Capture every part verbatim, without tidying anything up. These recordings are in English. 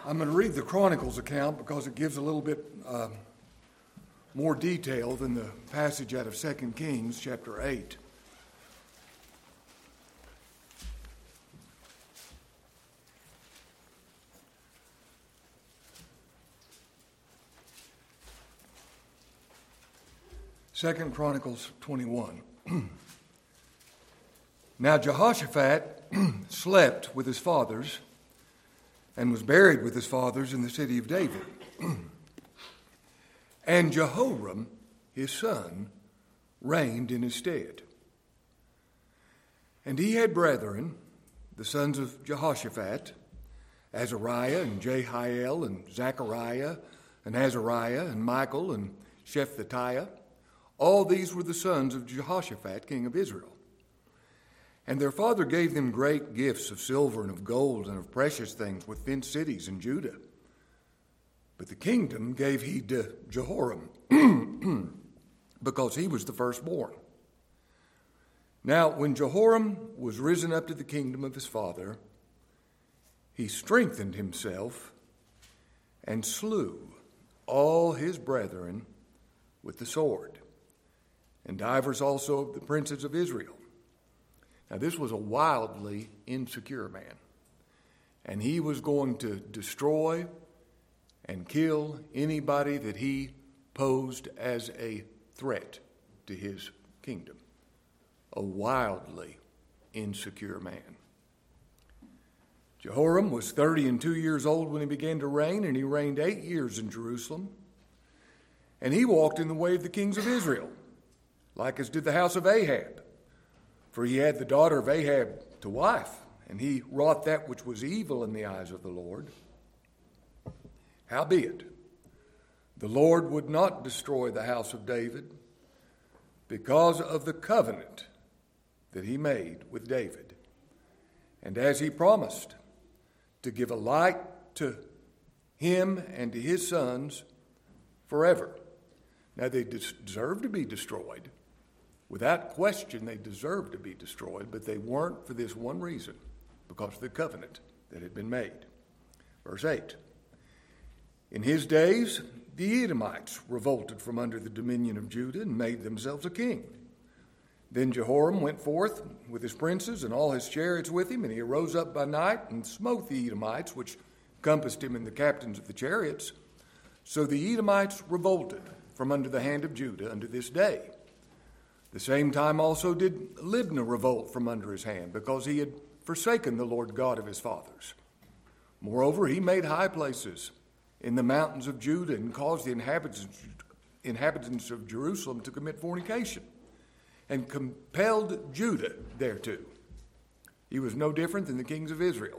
I'm going to read the Chronicles account because it gives a little bit uh, more detail than the passage out of Second Kings chapter eight. Second Chronicles twenty-one. Now Jehoshaphat slept with his fathers and was buried with his fathers in the city of David. And Jehoram, his son, reigned in his stead. And he had brethren, the sons of Jehoshaphat, Azariah and Jehiel and Zechariah and Azariah and Michael and Shephatiah. All these were the sons of Jehoshaphat, king of Israel. And their father gave them great gifts of silver and of gold and of precious things with fenced cities in Judah. But the kingdom gave he to Jehoram, because he was the firstborn. Now, when Jehoram was risen up to the kingdom of his father, he strengthened himself and slew all his brethren with the sword, and divers also of the princes of Israel. Now, this was a wildly insecure man, and he was going to destroy and kill anybody that he posed as a threat to his kingdom. A wildly insecure man. Jehoram was thirty and two years old when he began to reign, and he reigned eight years in Jerusalem. And he walked in the way of the kings of Israel, like as did the house of Ahab. For he had the daughter of Ahab to wife, and he wrought that which was evil in the eyes of the Lord. Howbeit, the Lord would not destroy the house of David because of the covenant that he made with David, and as he promised to give a light to him and to his sons forever. Now, they deserve to be destroyed. Without question, they deserved to be destroyed, but they weren't for this one reason, because of the covenant that had been made. Verse eight. In his days, the Edomites revolted from under the dominion of Judah and made themselves a king. Then Jehoram went forth with his princes and all his chariots with him, and he arose up by night and smote the Edomites, which compassed him and the captains of the chariots. So the Edomites revolted from under the hand of Judah unto this day. The same time also did Libnah revolt from under his hand, because he had forsaken the Lord God of his fathers. Moreover, he made high places in the mountains of Judah and caused the inhabitants, inhabitants of Jerusalem to commit fornication, and compelled Judah thereto. He was no different than the kings of Israel.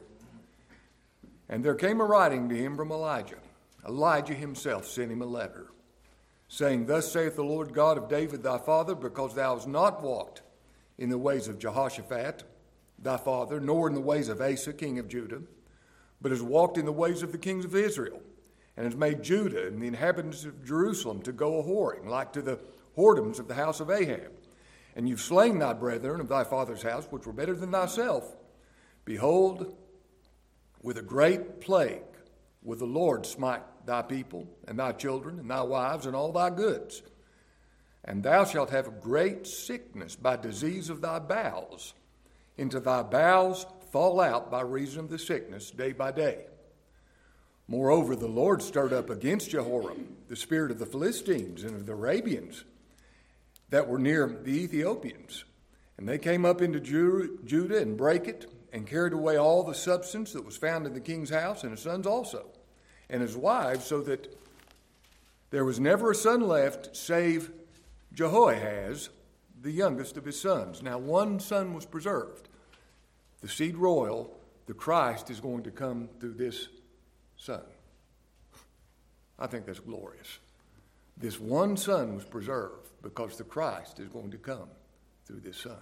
And there came a writing to him from Elijah. Elijah himself sent him a letter, saying, Thus saith the Lord God of David thy father, because thou hast not walked in the ways of Jehoshaphat thy father, nor in the ways of Asa king of Judah, but hast walked in the ways of the kings of Israel, and has made Judah and the inhabitants of Jerusalem to go a-whoring, like to the whoredoms of the house of Ahab. And you've slain thy brethren of thy father's house, which were better than thyself. Behold, with a great plague will the Lord smite thy people, and thy children, and thy wives, and all thy goods. And thou shalt have a great sickness by disease of thy bowels. Into thy bowels fall out by reason of the sickness day by day. Moreover, the Lord stirred up against Jehoram the spirit of the Philistines and of the Arabians that were near the Ethiopians. And they came up into Ju- Judah and brake it, and carried away all the substance that was found in the king's house, and his sons also, and his wives, so that there was never a son left save Jehoahaz, the youngest of his sons. Now, one son was preserved. The seed royal, the Christ, is going to come through this son. I think that's glorious. This one son was preserved because the Christ is going to come through this son.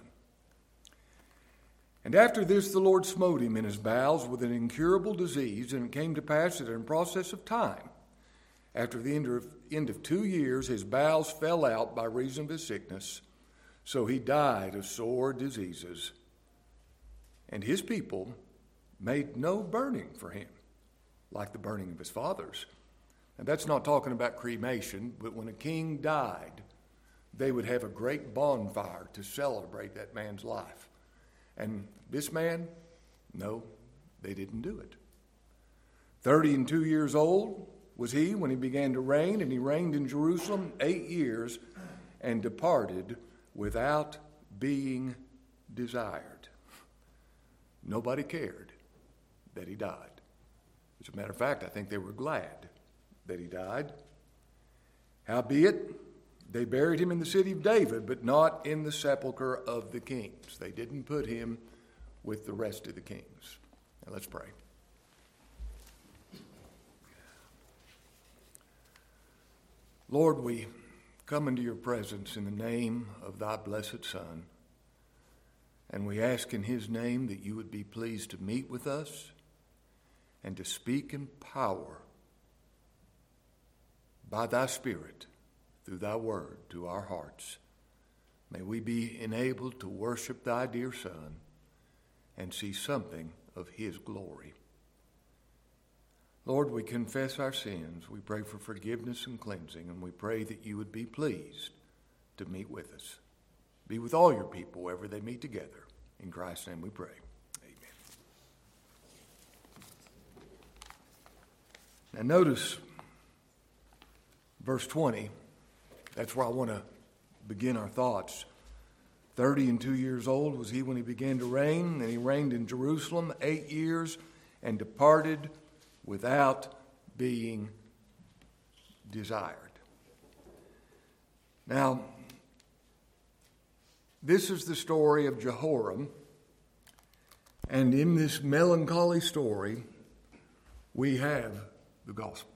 And after this the Lord smote him in his bowels with an incurable disease, and it came to pass that in process of time, after the end of, end of two years, his bowels fell out by reason of his sickness, so he died of sore diseases. And his people made no burning for him, like the burning of his fathers. And that's not talking about cremation, but when a king died, they would have a great bonfire to celebrate that man's life. And this man, no, they didn't do it. Thirty and two years old was he when he began to reign, and he reigned in Jerusalem eight years and departed without being desired. Nobody cared that he died. As a matter of fact, I think they were glad that he died. Howbeit, they buried him in the city of David, but not in the sepulchre of the kings. They didn't put him with the rest of the kings. Now let's pray. Lord, we come into your presence in the name of thy blessed Son, and we ask in his name that you would be pleased to meet with us and to speak in power by thy Spirit through thy word to our hearts. May we be enabled to worship thy dear Son and see something of his glory. Lord, we confess our sins. We pray for forgiveness and cleansing, and we pray that you would be pleased to meet with us. Be with all your people wherever they meet together. In Christ's name we pray. Amen. Now notice verse twenty. That's where I want to begin our thoughts. Thirty and two years old was he when he began to reign, and he reigned in Jerusalem eight years and departed without being desired. Now, this is the story of Jehoram, and in this melancholy story, we have the gospel.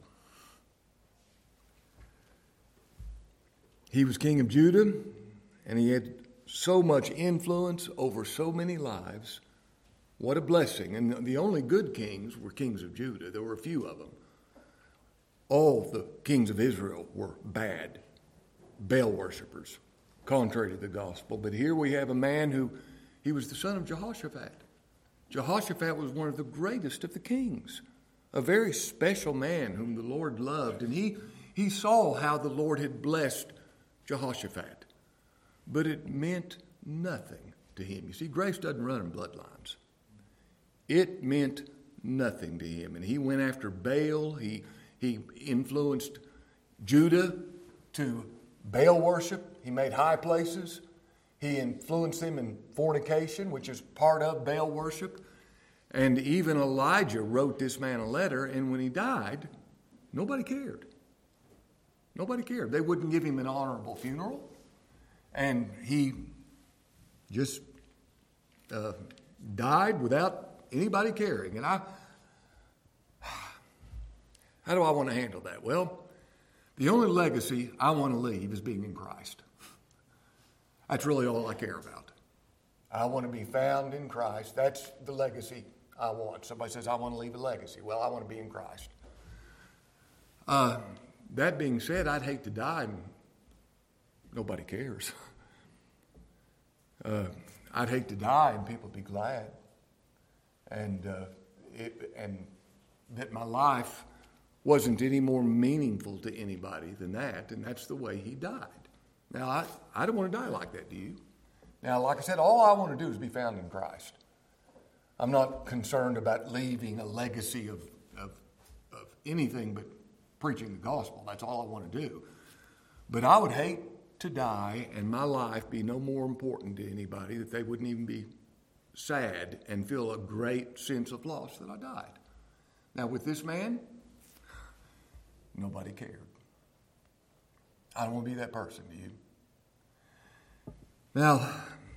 He was king of Judah, and he had so much influence over so many lives. What a blessing. And the only good kings were kings of Judah. There were a few of them. All the kings of Israel were bad, Baal worshipers, contrary to the gospel. But here we have a man who, he was the son of Jehoshaphat. Jehoshaphat was one of the greatest of the kings, a very special man whom the Lord loved. And he, he saw how the Lord had blessed Jehoshaphat. But it meant nothing to him. You see, grace doesn't run in bloodlines. It meant nothing to him. And he went after Baal. He, he influenced Judah to Baal worship. He made high places. He influenced them in fornication, which is part of Baal worship. And even Elijah wrote this man a letter, and when he died, nobody cared. Nobody cared. They wouldn't give him an honorable funeral. And he just uh, died without anybody caring. And I, how do I want to handle that? Well, the only legacy I want to leave is being in Christ. That's really all I care about. I want to be found in Christ. That's the legacy I want. Somebody says, I want to leave a legacy. Well, I want to be in Christ. Uh, that being said, I'd hate to die and nobody cares. Uh, I'd hate to die and people be glad. And uh, it, and that my life wasn't any more meaningful to anybody than that, and that's the way he died. Now, I, I don't want to die like that, do you? Now, like I said, all I want to do is be found in Christ. I'm not concerned about leaving a legacy of, of, of anything but preaching the gospel. That's all I want to do. But I would hate to die and my life be no more important to anybody, that they wouldn't even be sad and feel a great sense of loss that I died. Now, with this man, nobody cared. I don't want to be that person, do you? Now,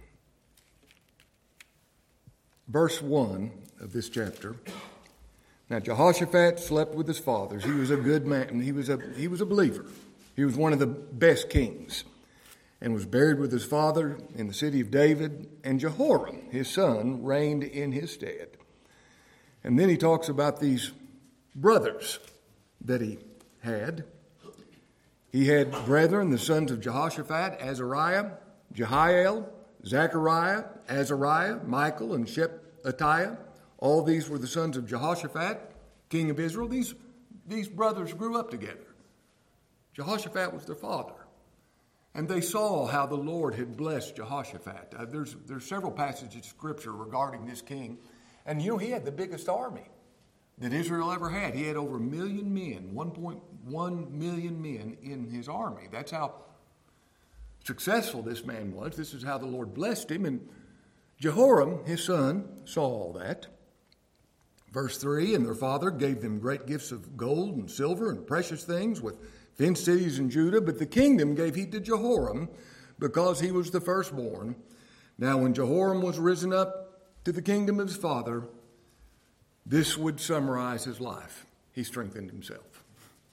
verse one of this chapter. Now, Jehoshaphat slept with his fathers. He was a good man. He was a, he was a believer. He was one of the best kings, and was buried with his father in the city of David, and Jehoram, his son, reigned in his stead. And then he talks about these brothers that he had. He had brethren, the sons of Jehoshaphat, Azariah, Jehiel, Zechariah, Azariah, Michael, and Shephatiah. All these were the sons of Jehoshaphat, king of Israel. These, these brothers grew up together. Jehoshaphat was their father. And they saw how the Lord had blessed Jehoshaphat. Uh, there's, there's several passages of Scripture regarding this king. And you know, he had the biggest army that Israel ever had. He had over a million men, one point one million men in his army. That's how successful this man was. This is how the Lord blessed him. And Jehoram, his son, saw all that. Verse three, and their father gave them great gifts of gold and silver and precious things with fenced cities in Judah, but the kingdom gave he to Jehoram because he was the firstborn. Now when Jehoram was risen up to the kingdom of his father, this would summarize his life. He strengthened himself.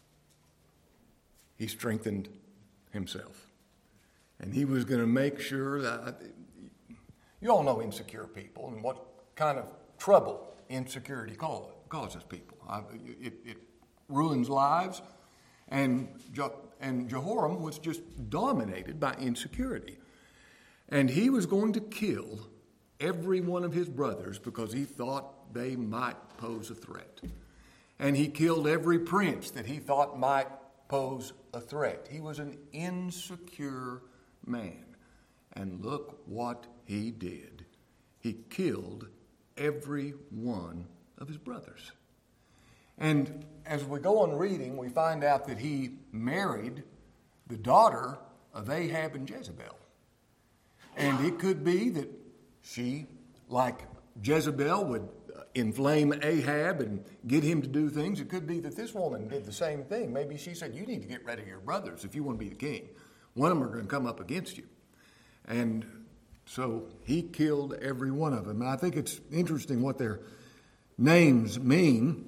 He strengthened himself. And he was going to make sure that, you all know insecure people and what kind of trouble insecurity causes people. It, it ruins lives. And, Je- and Jehoram was just dominated by insecurity. And he was going to kill every one of his brothers because he thought they might pose a threat. And he killed every prince that he thought might pose a threat. He was an insecure man. And look what he did. He killed every one of his brothers. And as we go on reading, we find out that he married the daughter of Ahab and Jezebel. And it could be that she, like Jezebel, would inflame Ahab and get him to do things. It could be that this woman did the same thing. Maybe she said, you need to get rid of your brothers if you want to be the king. One of them are going to come up against you. And so he killed every one of them. And I think it's interesting what their names mean.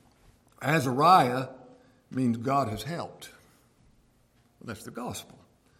Azariah means God has helped. Well, that's the gospel.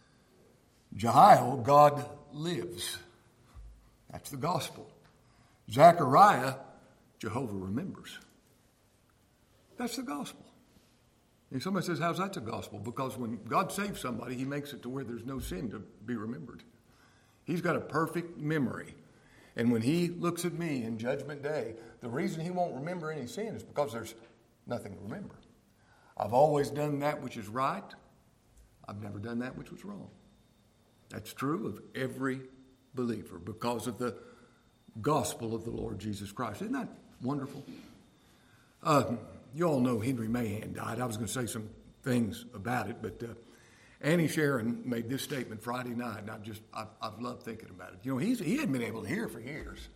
Jehiel, God lives. That's the gospel. Zechariah, Jehovah remembers. That's the gospel. And somebody says, how's that the gospel? Because when God saves somebody, he makes it to where there's no sin to be remembered. He's got a perfect memory. And when he looks at me in Judgment Day, the reason he won't remember any sin is because there's nothing to remember. I've always done that which is right. I've never done that which was wrong. That's true of every believer because of the gospel of the Lord Jesus Christ. Isn't that wonderful? Uh, you all know Henry Mahan died. I was going to say some things about it, but uh, Annie Sharon made this statement Friday night, and I've just, I've, I've loved thinking about it. You know, he's, he hadn't been able to hear for years.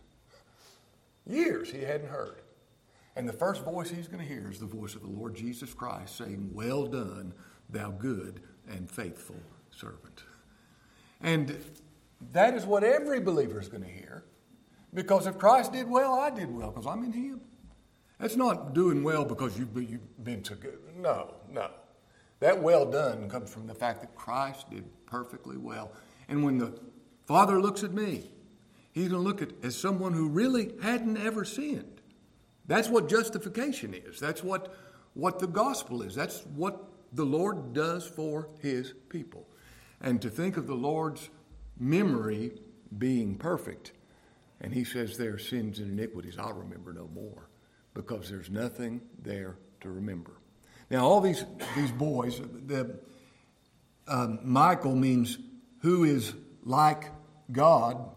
Years he hadn't heard. And the first voice he's going to hear is the voice of the Lord Jesus Christ saying, well done, thou good and faithful servant. And that is what every believer is going to hear. Because if Christ did well, I did well because I'm in him. That's not doing well because you've been, you've been so good. No, no. That well done comes from the fact that Christ did perfectly well. And when the Father looks at me, he's going to look at as someone who really hadn't ever sinned. That's what justification is. That's what, what the gospel is. That's what the Lord does for his people. And to think of the Lord's memory being perfect, and he says their sins and iniquities I'll remember no more, because there's nothing there to remember. Now, all these, these boys, the, um, Michael means who is like God.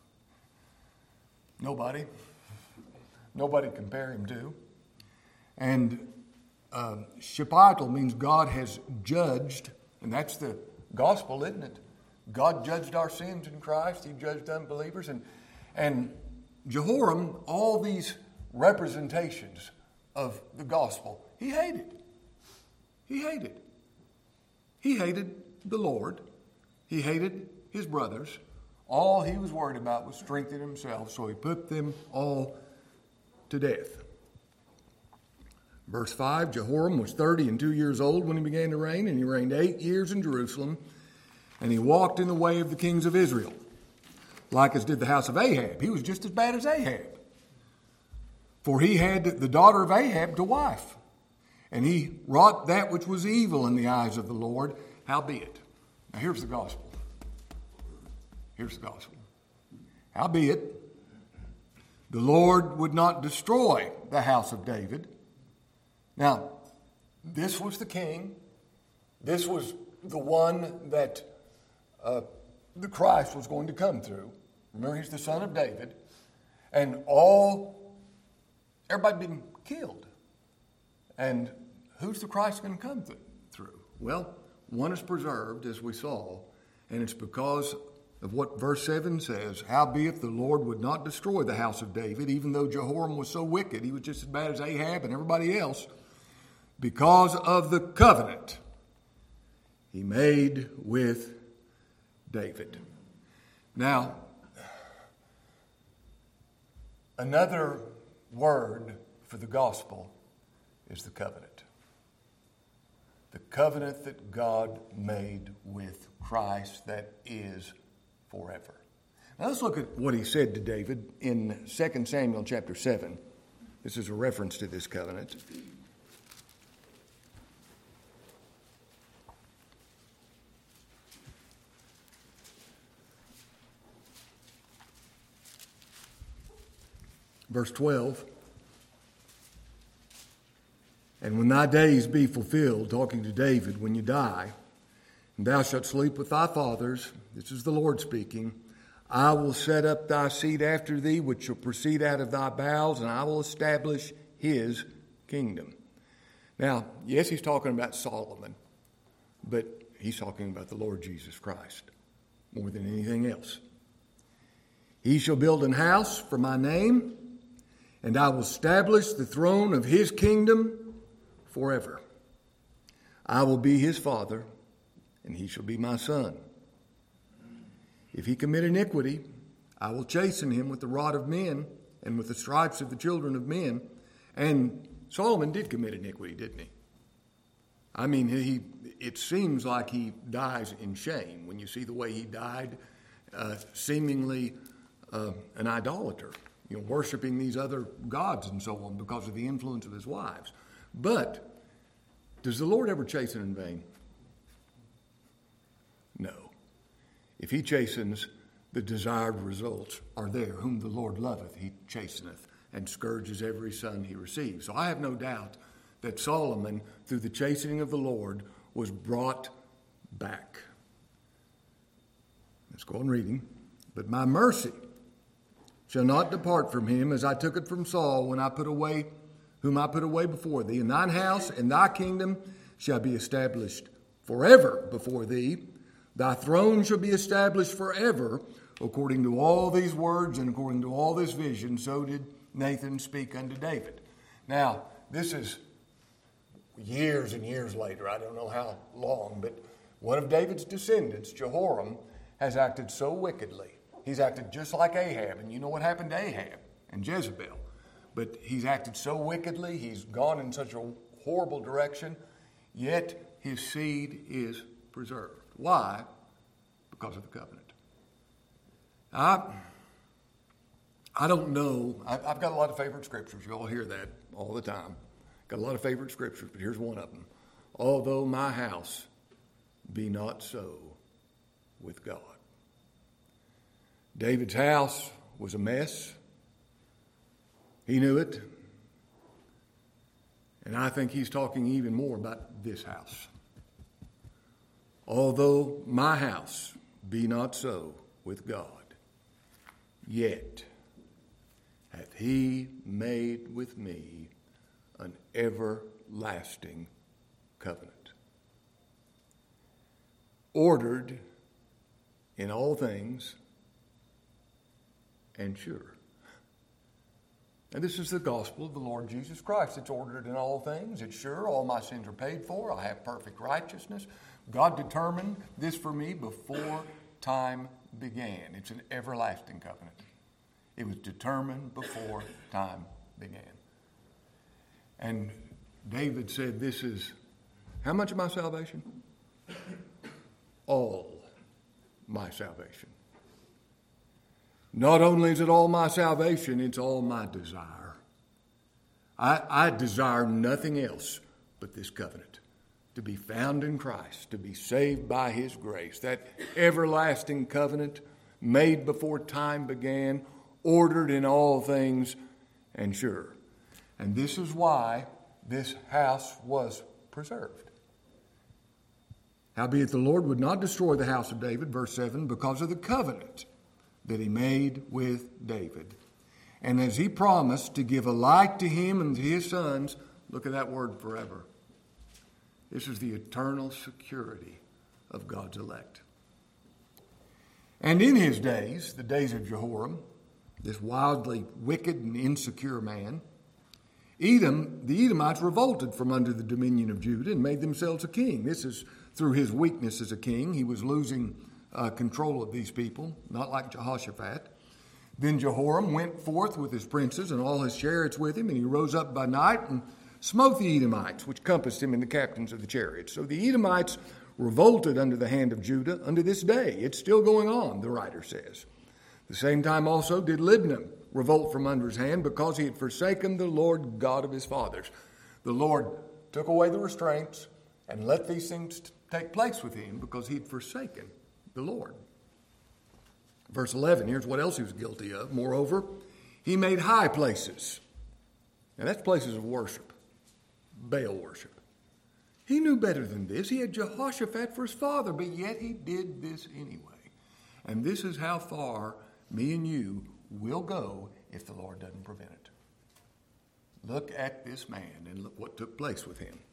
Nobody. Nobody to compare him to. And uh, Shepatel means God has judged, and that's the gospel, isn't it? God judged our sins in Christ. He judged unbelievers. And, and Jehoram, all these representations of the gospel, he hated. He hated. He hated the Lord. He hated his brothers. All he was worried about was strengthening himself, so he put them all to death. Verse five, Jehoram was thirty and two years old when he began to reign, and he reigned eight years in Jerusalem, and he walked in the way of the kings of Israel, like as did the house of Ahab. He was just as bad as Ahab. For he had the daughter of Ahab to wife, and he wrought that which was evil in the eyes of the Lord, howbeit. Now here's the gospel. Here's the gospel. Howbeit, the Lord would not destroy the house of David Now, this was the king. This was the one that uh, the Christ was going to come through. Remember, he's the son of David. And all, everybody been killed. And who's the Christ going to come th- through? Well, one is preserved, as we saw, and it's because of what verse seven says, howbeit the Lord would not destroy the house of David, even though Jehoram was so wicked, he was just as bad as Ahab and everybody else, because of the covenant he made with David. Now, another word for the gospel is the covenant. The covenant that God made with Christ that is forever. Now let's look at what he said to David in Second Samuel chapter seven. This is a reference to this covenant. Verse twelve. And when thy days be fulfilled, talking to David, when you die, and thou shalt sleep with thy fathers, this is the Lord speaking, I will set up thy seed after thee, which shall proceed out of thy bowels, and I will establish his kingdom. Now, yes, he's talking about Solomon, but he's talking about the Lord Jesus Christ more than anything else. He shall build an house for my name, and I will establish the throne of his kingdom forever. I will be his father, and he shall be my son. If he commit iniquity, I will chasten him with the rod of men and with the stripes of the children of men. And Solomon did commit iniquity, didn't he? I mean, he. It seems like he dies in shame when you see the way he died, uh, seemingly uh, an idolater, you know, worshiping these other gods and so on because of the influence of his wives. But does the Lord ever chasten in vain? No. If he chastens, the desired results are there. Whom the Lord loveth, he chasteneth, and scourges every son he receives. So I have no doubt that Solomon, through the chastening of the Lord, was brought back. Let's go on reading. But my mercy shall not depart from him, as I took it from Saul when I put away whom I put away before thee. And thine house and thy kingdom shall be established forever before thee. Thy throne shall be established forever. According to all these words and according to all this vision, so did Nathan speak unto David. Now, this is years and years later. I don't know how long, but one of David's descendants, Jehoram, has acted so wickedly. He's acted just like Ahab. And you know what happened to Ahab and Jezebel. But he's acted so wickedly, he's gone in such a horrible direction, yet his seed is preserved. Why? Because of the covenant. I, I don't know. I've, I've got a lot of favorite scriptures. You all hear that all the time. Got a lot of favorite scriptures, but here's one of them. Although my house be not so with God. David's house was a mess. He knew it. And I think he's talking even more about this house. Although my house be not so with God, yet hath he made with me an everlasting covenant, ordered in all things and sure. And this is the gospel of the Lord Jesus Christ. It's ordered in all things. It's sure. All my sins are paid for. I have perfect righteousness. God determined this for me before time began. It's an everlasting covenant. It was determined before time began. And David said, this is, how much of my salvation? All my salvation. Not only is it all my salvation, it's all my desire. I, I desire nothing else but this covenant, to be found in Christ, to be saved by his grace. That everlasting covenant made before time began, ordered in all things, and sure. And this is why this house was preserved. Howbeit the Lord would not destroy the house of David, verse seven, because of the covenant that he made with David. And as he promised to give a light to him and to his sons, look at that word, forever. This is the eternal security of God's elect. And in his days, the days of Jehoram, this wildly wicked and insecure man, Edom, the Edomites revolted from under the dominion of Judah and made themselves a king. This is through his weakness as a king. He was losing uh, control of these people, not like Jehoshaphat. Then Jehoram went forth with his princes and all his chariots with him, and he rose up by night and smote the Edomites, which compassed him, and the captains of the chariots. So the Edomites revolted under the hand of Judah unto this day. It's still going on, the writer says. The same time also did Libnah revolt from under his hand, because he had forsaken the Lord God of his fathers. The Lord took away the restraints and let these things take place with him because he had forsaken the Lord. Verse eleven, here's what else he was guilty of. Moreover, he made high places. Now that's places of worship, Baal worship. He knew better than this. He had Jehoshaphat for his father, but yet he did this anyway. And this is how far me and you will go if the Lord doesn't prevent it. Look at this man and look what took place with him.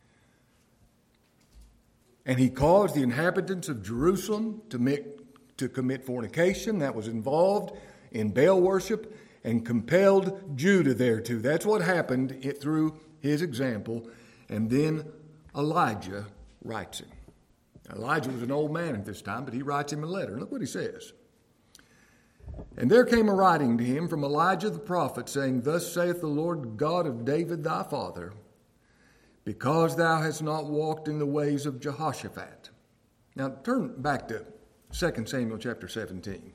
And he caused the inhabitants of Jerusalem to, make, to commit fornication. That was involved in Baal worship, and compelled Judah thereto. That's what happened it, through his example. And then Elijah writes him. Elijah was an old man at this time, but he writes him a letter. And look what he says. And there came a writing to him from Elijah the prophet, saying, Thus saith the Lord God of David thy father, because thou hast not walked in the ways of Jehoshaphat. Now turn back to Second Samuel chapter seventeen.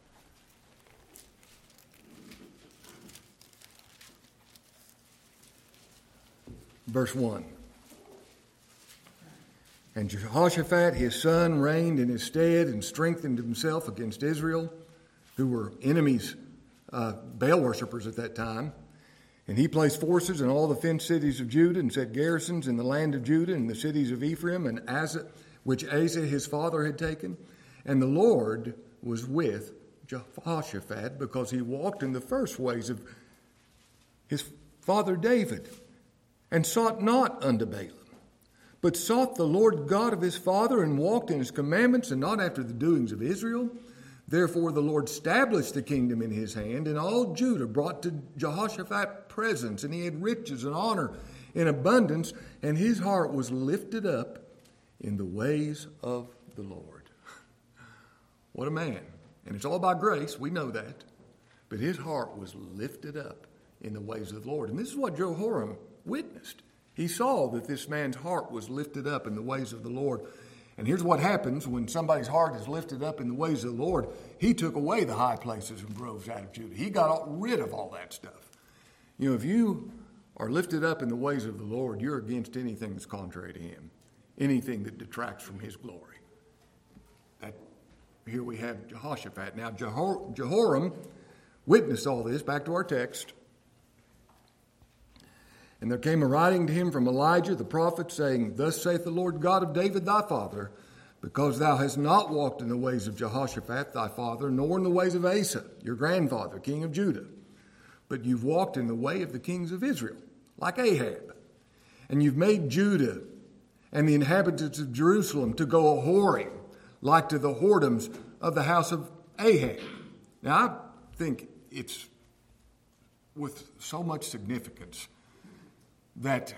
Verse one. And Jehoshaphat his son reigned in his stead and strengthened himself against Israel, who were enemies, uh, Baal worshippers at that time. And he placed forces in all the fenced cities of Judah, and set garrisons in the land of Judah and the cities of Ephraim, and Asa, which Asa his father had taken. And the Lord was with Jehoshaphat, because he walked in the first ways of his father David, and sought not unto Baalim, but sought the Lord God of his father, and walked in his commandments, and not after the doings of Israel. Therefore the Lord established the kingdom in his hand, and all Judah brought to Jehoshaphat presents, and he had riches and honor in abundance, and his heart was lifted up in the ways of the Lord. What a man. And it's all by grace, we know that. But his heart was lifted up in the ways of the Lord. And this is what Jehoram witnessed. He saw that this man's heart was lifted up in the ways of the Lord. And here's what happens when somebody's heart is lifted up in the ways of the Lord. He took away the high places and groves out of Judah. He got rid of all that stuff. You know, if you are lifted up in the ways of the Lord, you're against anything that's contrary to him, anything that detracts from his glory. That, here we have Jehoshaphat. Now, Jehor- Jehoram witnessed all this. Back to our text. And there came a writing to him from Elijah the prophet, saying, Thus saith the Lord God of David thy father, because thou hast not walked in the ways of Jehoshaphat thy father, nor in the ways of Asa, your grandfather, king of Judah, but you've walked in the way of the kings of Israel, like Ahab. And you've made Judah and the inhabitants of Jerusalem to go a-whoring, like to the whoredoms of the house of Ahab. Now, I think it's with so much significance that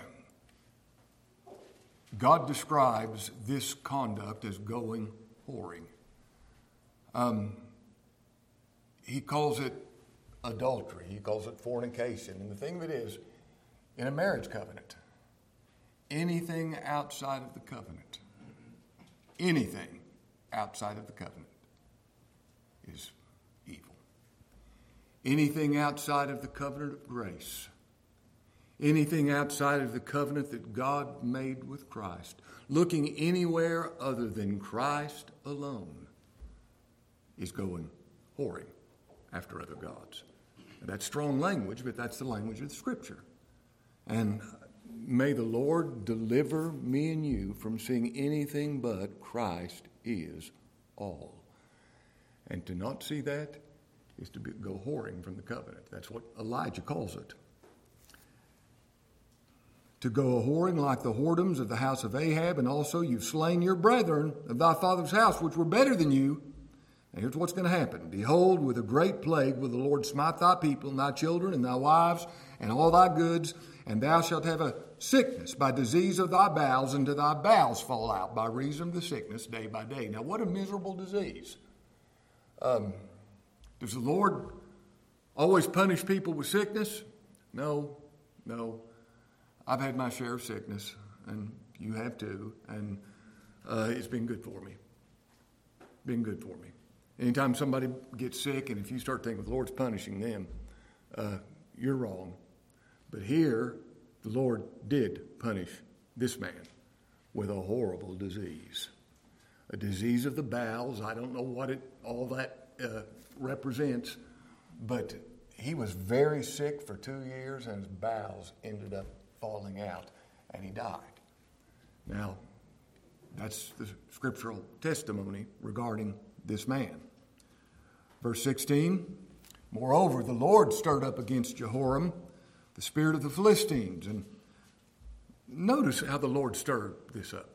God describes this conduct as going whoring. Um, he calls it adultery. He calls it fornication. And the thing of it is, in a marriage covenant, anything outside of the covenant, anything outside of the covenant is evil. Anything outside of the covenant of grace, anything outside of the covenant that God made with Christ, looking anywhere other than Christ alone, is going whoring after other gods. That's strong language, but that's the language of the Scripture. And may the Lord deliver me and you from seeing anything but Christ is all. And to not see that is to be, go whoring from the covenant. That's what Elijah calls it. To go a whoring like the whoredoms of the house of Ahab, and also you've slain your brethren of thy father's house, which were better than you. And here's what's going to happen. Behold, with a great plague will the Lord smite thy people, and thy children, and thy wives, and all thy goods, and thou shalt have a sickness by disease of thy bowels, and to thy bowels fall out by reason of the sickness day by day. Now, what a miserable disease. Um, does the Lord always punish people with sickness? No, no. I've had my share of sickness, and you have too, and uh, it's been good for me. Been good for me. Anytime somebody gets sick, and if you start thinking the Lord's punishing them, uh, you're wrong. But here, the Lord did punish this man with a horrible disease. A disease of the bowels. I don't know what it all that uh, represents, but he was very sick for two years, and his bowels ended up falling out, and he died. Now, that's the scriptural testimony regarding this man. Verse sixteen, moreover, the Lord stirred up against Jehoram the spirit of the Philistines. And notice how the Lord stirred this up.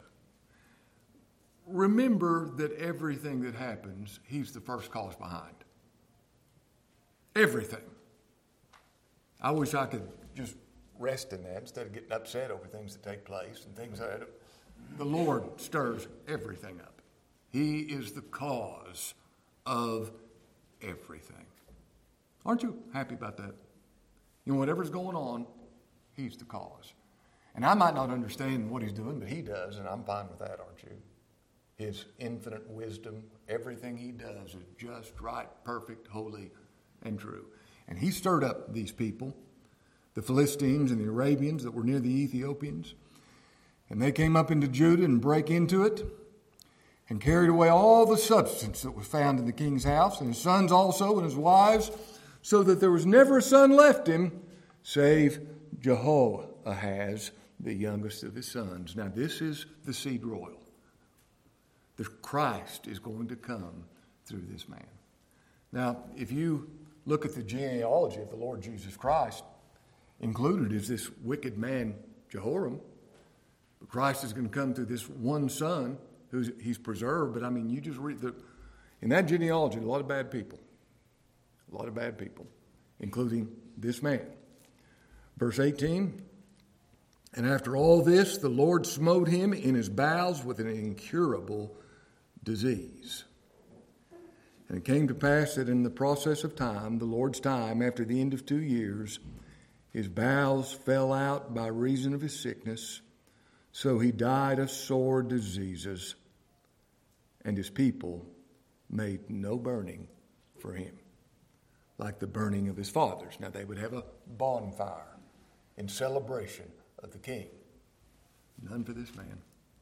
Remember that everything that happens, he's the first cause behind. Everything. I wish I could just rest in that instead of getting upset over things that take place and things that the Lord stirs everything up. He is the cause of everything. Aren't you happy about that? You know, whatever's going on, he's the cause. And I might not understand what he's doing, but he does, and I'm fine with that, aren't you? His infinite wisdom, everything he does is just right, perfect, holy, and true. And he stirred up these people, the Philistines and the Arabians that were near the Ethiopians. And they came up into Judah and brake into it and carried away all the substance that was found in the king's house, and his sons also and his wives, so that there was never a son left him, save Jehoahaz, the youngest of his sons. Now this is the seed royal. The Christ is going to come through this man. Now, if you look at the genealogy of the Lord Jesus Christ, included is this wicked man, Jehoram. But Christ is going to come through this one son who he's preserved. But I mean, you just read the, in that genealogy, a lot of bad people. A lot of bad people, including this man. Verse eighteen, and after all this, the Lord smote him in his bowels with an incurable disease. And it came to pass that in the process of time, the Lord's time, after the end of two years, his bowels fell out by reason of his sickness, so he died of sore diseases, and his people made no burning for him, like the burning of his fathers. Now they would have a bonfire in celebration of the king. None for this man.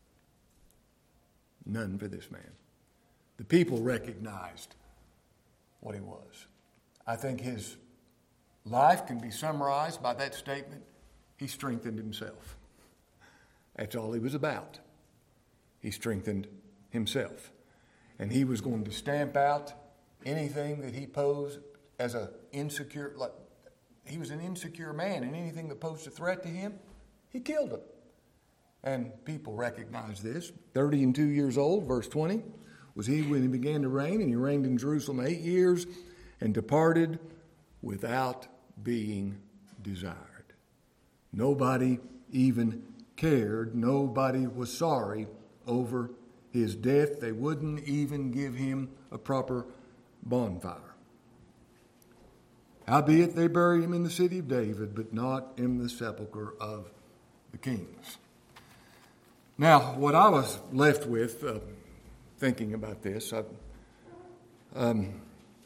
None for this man. The people recognized what he was. I think his life can be summarized by that statement: he strengthened himself. That's all he was about. He strengthened himself. And he was going to stamp out anything that he posed as an insecure, like he was an insecure man, and anything that posed a threat to him, he killed him. And people recognize this. thirty and two years old, verse twenty, was he when he began to reign, and he reigned in Jerusalem eight years and departed without being desired. Nobody even cared. Nobody was sorry over his death. They wouldn't even give him a proper bonfire. Howbeit they buried him in the city of David, but not in the sepulchre of the kings. Now, what I was left with, uh, thinking about this, I, um,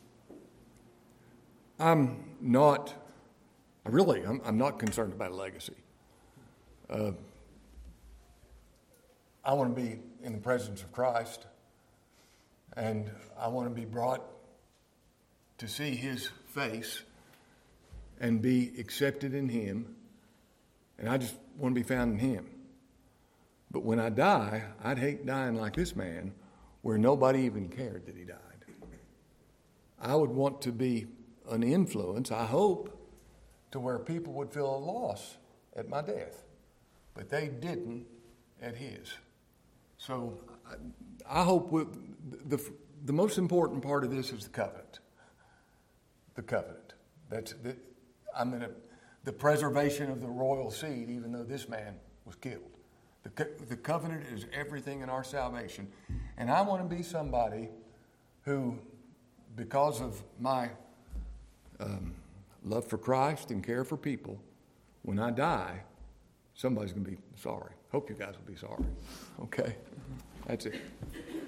I'm not, I really, I'm, I'm not concerned about a legacy. Uh, I want to be in the presence of Christ, and I want to be brought to see his face and be accepted in him And I just want to be found in him. But when I die, I'd hate dying like this man, where nobody even cared that he died. I would want to be an influence, I hope, to where people would feel a loss at my death. But they didn't at his. So I, I hope we, the, the most important part of this is the covenant. The covenant. That's the, I mean, the preservation of the royal seed, even though this man was killed. The, the covenant is everything in our salvation. And I want to be somebody who, because of my um, love for Christ and care for people, when I die, somebody's going to be sorry. Hope you guys will be sorry. Okay? That's it.